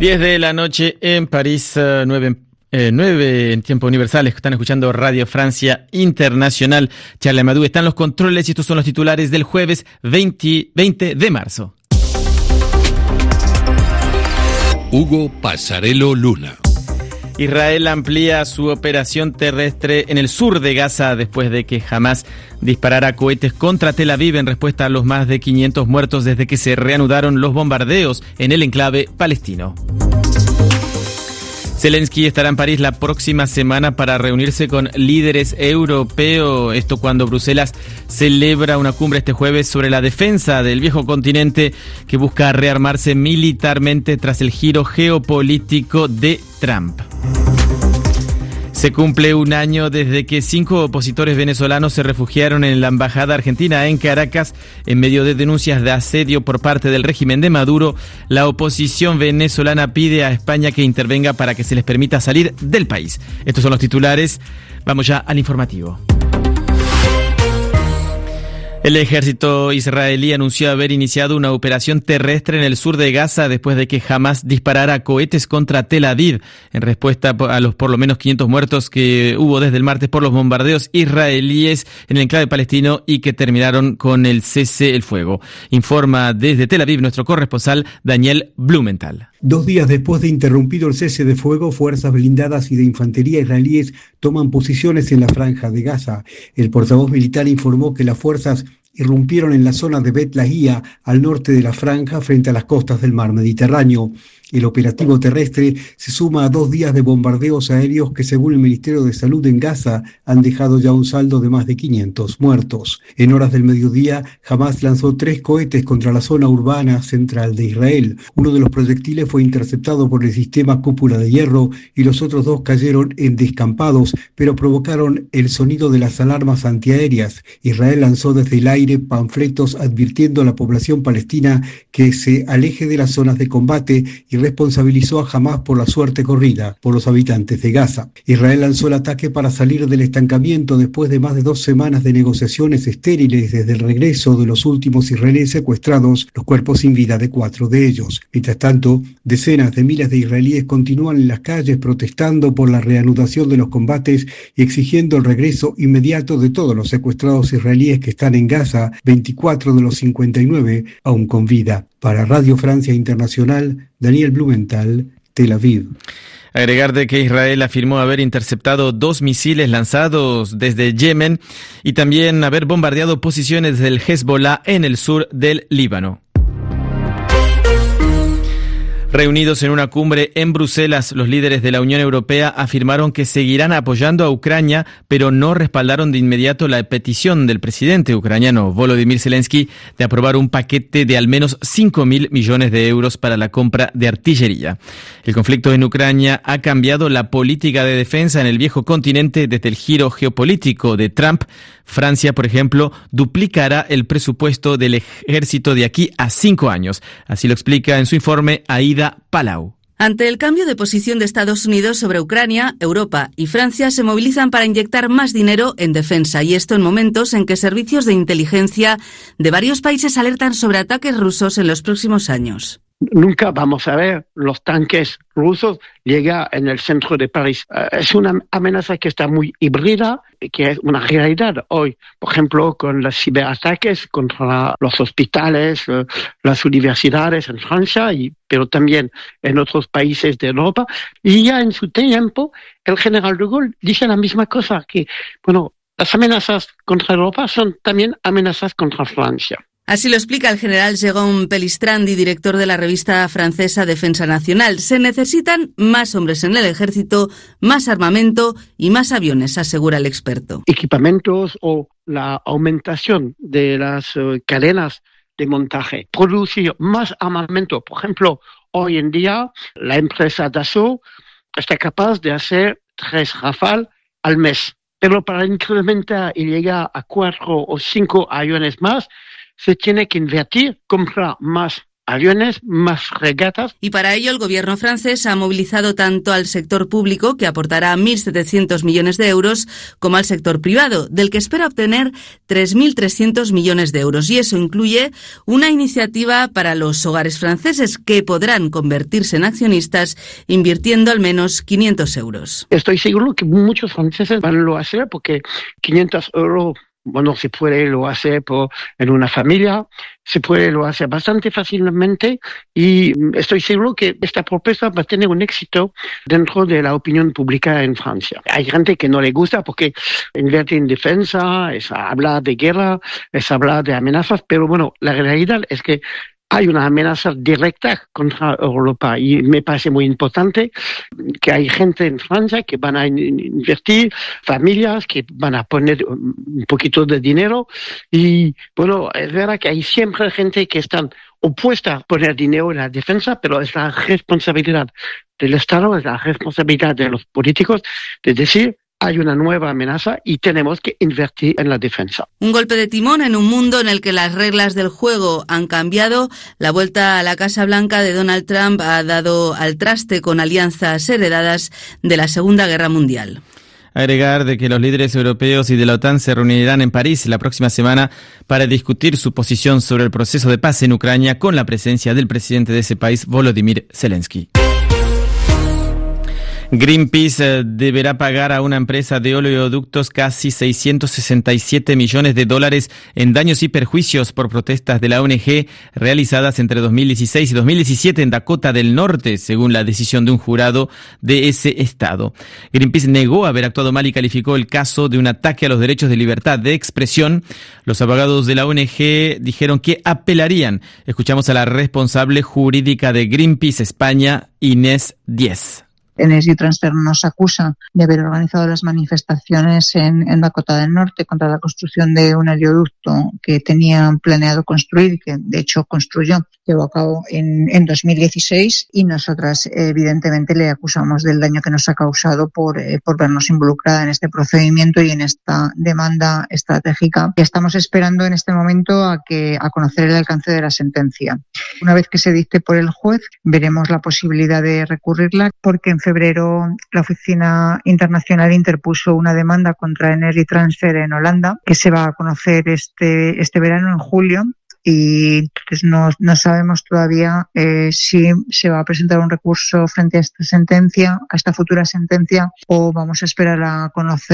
10 de la noche en París, 9 en tiempo universal. Están escuchando Radio Francia Internacional. Charles Amadou está en los controles y estos son los titulares del jueves 20 de marzo. Hugo Pasarello Luna. Israel amplía su operación terrestre en el sur de Gaza después de que Hamás disparara cohetes contra Tel Aviv en respuesta a los más de 500 muertos desde que se reanudaron los bombardeos en el enclave palestino. Zelensky estará en París la próxima semana para reunirse con líderes europeos. Esto cuando Bruselas celebra una cumbre este jueves sobre la defensa del viejo continente que busca rearmarse militarmente tras el giro geopolítico de Trump. Se cumple un año desde que 5 opositores venezolanos se refugiaron en la embajada argentina en Caracas en medio de denuncias de asedio por parte del régimen de Maduro. La oposición venezolana pide a España que intervenga para que se les permita salir del país. Estos son los titulares. Vamos ya al informativo. El ejército israelí anunció haber iniciado una operación terrestre en el sur de Gaza después de que Hamás disparara cohetes contra Tel Aviv en respuesta a los por lo menos 500 muertos que hubo desde el martes por los bombardeos israelíes en el enclave palestino y que terminaron con el cese el fuego. Informa desde Tel Aviv nuestro corresponsal Daniel Blumenthal. 2 días después de interrumpido el cese de fuego, fuerzas blindadas y de infantería israelíes toman posiciones en la franja de Gaza. El portavoz militar informó que las fuerzas irrumpieron en la zona de Bet Lahia, al norte de la franja, frente a las costas del mar Mediterráneo. El operativo terrestre se suma a 2 días de bombardeos aéreos que, según el Ministerio de Salud en Gaza, han dejado ya un saldo de más de 500 muertos. En horas del mediodía, Hamás lanzó 3 cohetes contra la zona urbana central de Israel. Uno de los proyectiles fue interceptado por el sistema cúpula de hierro y los otros 2 cayeron en descampados, pero provocaron el sonido de las alarmas antiaéreas. Israel lanzó desde el aire panfletos advirtiendo a la población palestina que se aleje de las zonas de combate y responsabilizó a Hamás por la suerte corrida por los habitantes de Gaza. Israel lanzó el ataque para salir del estancamiento después de más de 2 semanas de negociaciones estériles desde el regreso de los últimos israelíes secuestrados, los cuerpos sin vida de 4 de ellos. Mientras tanto, decenas de miles de israelíes continúan en las calles protestando por la reanudación de los combates y exigiendo el regreso inmediato de todos los secuestrados israelíes que están en Gaza, 24 de los 59 aún con vida. Para Radio Francia Internacional, Daniel Blumenthal, Tel Aviv. Agregar de que Israel afirmó haber interceptado 2 misiles lanzados desde Yemen y también haber bombardeado posiciones del Hezbollah en el sur del Líbano. Reunidos en una cumbre en Bruselas, los líderes de la Unión Europea afirmaron que seguirán apoyando a Ucrania, pero no respaldaron de inmediato la petición del presidente ucraniano Volodymyr Zelensky de aprobar un paquete de al menos 5.000 millones de euros para la compra de artillería. El conflicto en Ucrania ha cambiado la política de defensa en el viejo continente desde el giro geopolítico de Trump. Francia, por ejemplo, duplicará el presupuesto del ejército de aquí a 5 años. Así lo explica en su informe Aida Palau. Ante el cambio de posición de Estados Unidos sobre Ucrania, Europa y Francia se movilizan para inyectar más dinero en defensa, y esto en momentos en que servicios de inteligencia de varios países alertan sobre ataques rusos en los próximos años. Nunca vamos a ver los tanques rusos llegar en el centro de París. Es una amenaza que está muy híbrida, que es una realidad hoy. Por ejemplo, con los ciberataques contra los hospitales, las universidades en Francia, pero también en otros países de Europa. Y ya en su tiempo, el general de Gaulle dice la misma cosa, que las amenazas contra Europa son también amenazas contra Francia. Así lo explica el general Jérôme Pellistrandi, director de la revista francesa Defensa Nacional. Se necesitan más hombres en el ejército, más armamento y más aviones, asegura el experto. Equipamientos o la aumentación de las cadenas de montaje. Producir más armamento. Por ejemplo, hoy en día la empresa Dassault está capaz de hacer 3 Rafale al mes. Pero para incrementar y llegar a 4 o 5 aviones más, se tiene que invertir, comprar más aviones, más regatas. Y para ello el gobierno francés ha movilizado tanto al sector público, que aportará 1.700 millones de euros, como al sector privado, del que espera obtener 3.300 millones de euros. Y eso incluye una iniciativa para los hogares franceses, que podrán convertirse en accionistas invirtiendo al menos 500 euros. Estoy seguro que muchos franceses van a lo hacer, porque 500 euros, bueno, se puede lo hacer en una familia, se puede lo hacer bastante fácilmente, y estoy seguro que esta propuesta va a tener un éxito dentro de la opinión pública en Francia. Hay gente que no le gusta porque invierte en defensa, es hablar de guerra, es hablar de amenazas, pero bueno, la realidad es que hay una amenaza directa contra Europa, y me parece muy importante que hay gente en Francia que van a invertir, familias que van a poner un poquito de dinero, y bueno, es verdad que hay siempre gente que están opuesta a poner dinero en la defensa, pero es la responsabilidad del Estado, es la responsabilidad de los políticos de decir: hay una nueva amenaza y tenemos que invertir en la defensa. Un golpe de timón en un mundo en el que las reglas del juego han cambiado. La vuelta a la Casa Blanca de Donald Trump ha dado al traste con alianzas heredadas de la Segunda Guerra Mundial. Agregar de que los líderes europeos y de la OTAN se reunirán en París la próxima semana para discutir su posición sobre el proceso de paz en Ucrania, con la presencia del presidente de ese país, Volodymyr Zelensky. Greenpeace deberá pagar a una empresa de oleoductos casi 667 millones de dólares en daños y perjuicios por protestas de la ONG realizadas entre 2016 y 2017 en Dakota del Norte, según la decisión de un jurado de ese estado. Greenpeace negó haber actuado mal y calificó el caso de un ataque a los derechos de libertad de expresión. Los abogados de la ONG dijeron que apelarían. Escuchamos a la responsable jurídica de Greenpeace España, Inés Díez. Energy Transfer nos acusa de haber organizado las manifestaciones en Dakota del Norte contra la construcción de un oleoducto que tenían planeado construir, que de hecho llevó a cabo en 2016, y nosotras evidentemente le acusamos del daño que nos ha causado por vernos involucrada en este procedimiento y en esta demanda estratégica. Y estamos esperando en este momento a conocer el alcance de la sentencia. Una vez que se dicte por el juez, veremos la posibilidad de recurrirla, porque en febrero la Oficina Internacional interpuso una demanda contra Energy Transfer en Holanda, que se va a conocer este verano, en julio. Y entonces no sabemos todavía si se va a presentar un recurso frente a esta sentencia, a esta futura sentencia, o vamos a esperar a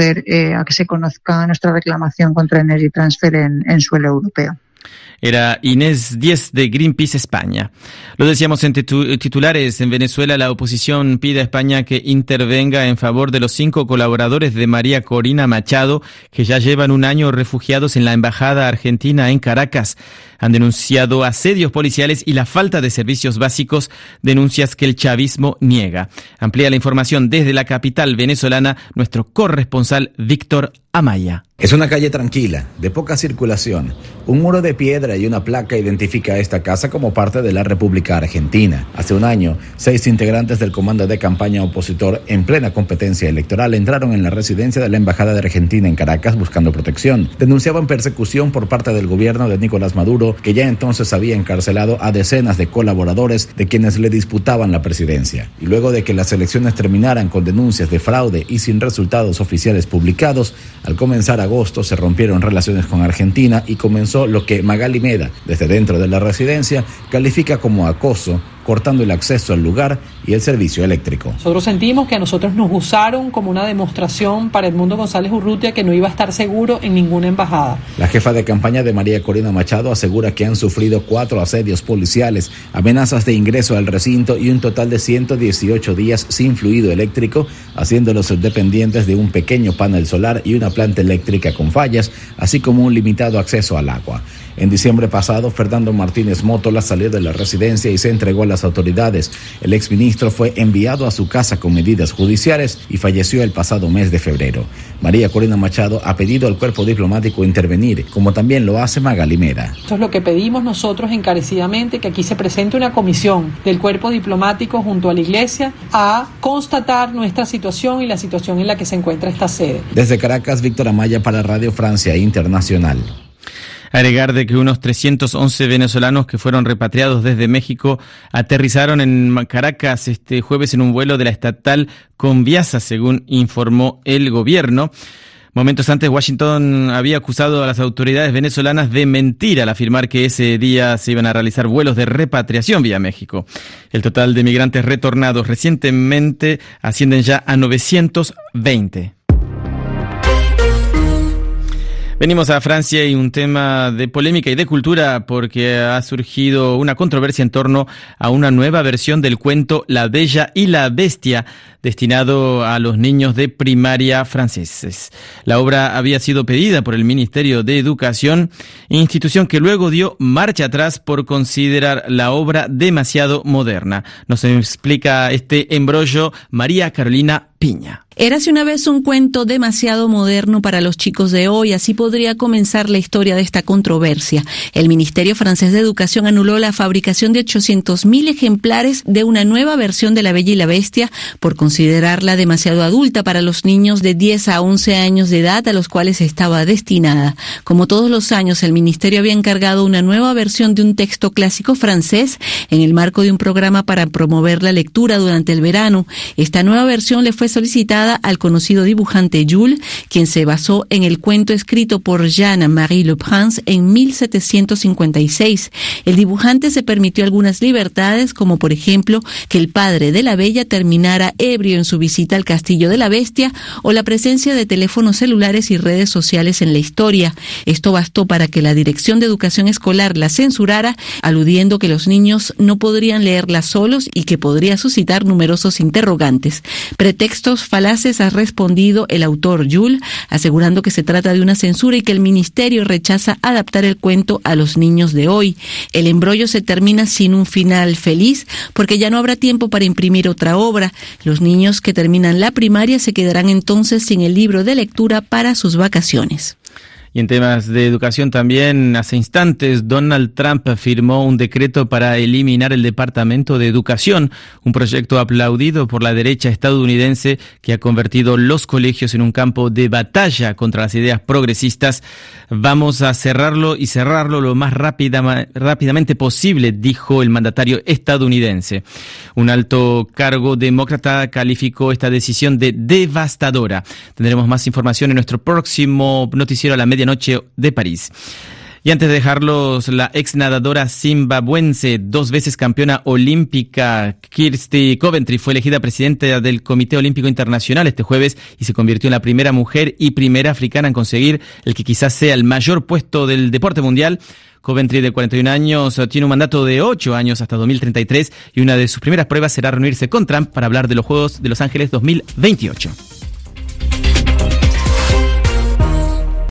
que se conozca nuestra reclamación contra Energy Transfer en suelo europeo. Era Inés Díez de Greenpeace España. Lo decíamos en titulares. En Venezuela, la oposición pide a España que intervenga en favor de los 5 colaboradores de María Corina Machado, que ya llevan un año refugiados en la Embajada Argentina en Caracas. Han denunciado asedios policiales y la falta de servicios básicos, denuncias que el chavismo niega. Amplía la información desde la capital venezolana nuestro corresponsal Víctor Amaya. Es una calle tranquila, de poca circulación. Un muro de piedra y una placa identifica a esta casa como parte de la República Argentina. Hace un año, 6 integrantes del comando de campaña opositor en plena competencia electoral entraron en la residencia de la Embajada de Argentina en Caracas buscando protección. Denunciaban persecución por parte del gobierno de Nicolás Maduro, que ya entonces había encarcelado a decenas de colaboradores de quienes le disputaban la presidencia. Y luego de que las elecciones terminaran con denuncias de fraude y sin resultados oficiales publicados, al comenzar agosto se rompieron relaciones con Argentina y comenzó lo que Magali Meda, desde dentro de la residencia, califica como acoso, cortando el acceso al lugar y el servicio eléctrico. Nosotros sentimos que a nosotros nos usaron como una demostración para Edmundo González Urrutia, que no iba a estar seguro en ninguna embajada. La jefa de campaña de María Corina Machado asegura que han sufrido 4 asedios policiales, amenazas de ingreso al recinto y un total de 118 días sin fluido eléctrico, haciéndolos dependientes de un pequeño panel solar y una planta eléctrica con fallas, así como un limitado acceso al agua. En diciembre pasado, Fernando Martínez Mótola salió de la residencia y se entregó a las autoridades. El exministro fue enviado a su casa con medidas judiciales y falleció el pasado mes de febrero. María Corina Machado ha pedido al cuerpo diplomático intervenir, como también lo hace Magali Meda. Esto es lo que pedimos nosotros encarecidamente, que aquí se presente una comisión del cuerpo diplomático junto a la Iglesia a constatar nuestra situación y la situación en la que se encuentra esta sede. Desde Caracas, Víctor Amaya para Radio Francia Internacional. Agregar de que unos 311 venezolanos que fueron repatriados desde México aterrizaron en Caracas este jueves en un vuelo de la estatal Conviasa, según informó el gobierno. Momentos antes, Washington había acusado a las autoridades venezolanas de mentir al afirmar que ese día se iban a realizar vuelos de repatriación vía México. El total de migrantes retornados recientemente ascienden ya a 920. Venimos a Francia y un tema de polémica y de cultura porque ha surgido una controversia en torno a una nueva versión del cuento La Bella y la Bestia, destinado a los niños de primaria franceses. La obra había sido pedida por el Ministerio de Educación, institución que luego dio marcha atrás por considerar la obra demasiado moderna. Nos explica este embrollo María Carolina Piña. Érase una vez un cuento demasiado moderno para los chicos de hoy, así podría comenzar la historia de esta controversia. El Ministerio francés de Educación anuló la fabricación de 800.000 ejemplares de una nueva versión de La Bella y la Bestia por considerarla demasiado adulta para los niños de 10 a 11 años de edad a los cuales estaba destinada. Como todos los años, el Ministerio había encargado una nueva versión de un texto clásico francés en el marco de un programa para promover la lectura durante el verano. Esta nueva versión le fue solicitada al conocido dibujante Jules, quien se basó en el cuento escrito por Jean-Marie Le Prince en 1756. El dibujante se permitió algunas libertades, como por ejemplo que el padre de la Bella terminara ebrio en su visita al castillo de la Bestia o la presencia de teléfonos celulares y redes sociales en la historia. Esto bastó para que la Dirección de Educación Escolar la censurara, aludiendo que los niños no podrían leerla solos y que podría suscitar numerosos interrogantes. Pretextos falaces ha respondido el autor Jules, asegurando que se trata de una censura y que el ministerio rechaza adaptar el cuento a los niños de hoy. El embrollo se termina sin un final feliz porque ya no habrá tiempo para imprimir otra obra. Los niños que terminan la primaria se quedarán entonces sin el libro de lectura para sus vacaciones. Y en temas de educación también, hace instantes, Donald Trump firmó un decreto para eliminar el Departamento de Educación, un proyecto aplaudido por la derecha estadounidense que ha convertido los colegios en un campo de batalla contra las ideas progresistas. Vamos a cerrarlo lo más rápidamente posible, dijo el mandatario estadounidense. Un alto cargo demócrata calificó esta decisión de devastadora. Tendremos más información en nuestro próximo noticiero a la medianoche de París. Y antes de dejarlos, la ex nadadora zimbabuense, 2 veces campeona olímpica, Kirsty Coventry, fue elegida presidenta del Comité Olímpico Internacional este jueves y se convirtió en la primera mujer y primera africana en conseguir el que quizás sea el mayor puesto del deporte mundial. Coventry, de 41 años, tiene un mandato de 8 años hasta 2033 y una de sus primeras pruebas será reunirse con Trump para hablar de los Juegos de Los Ángeles 2028.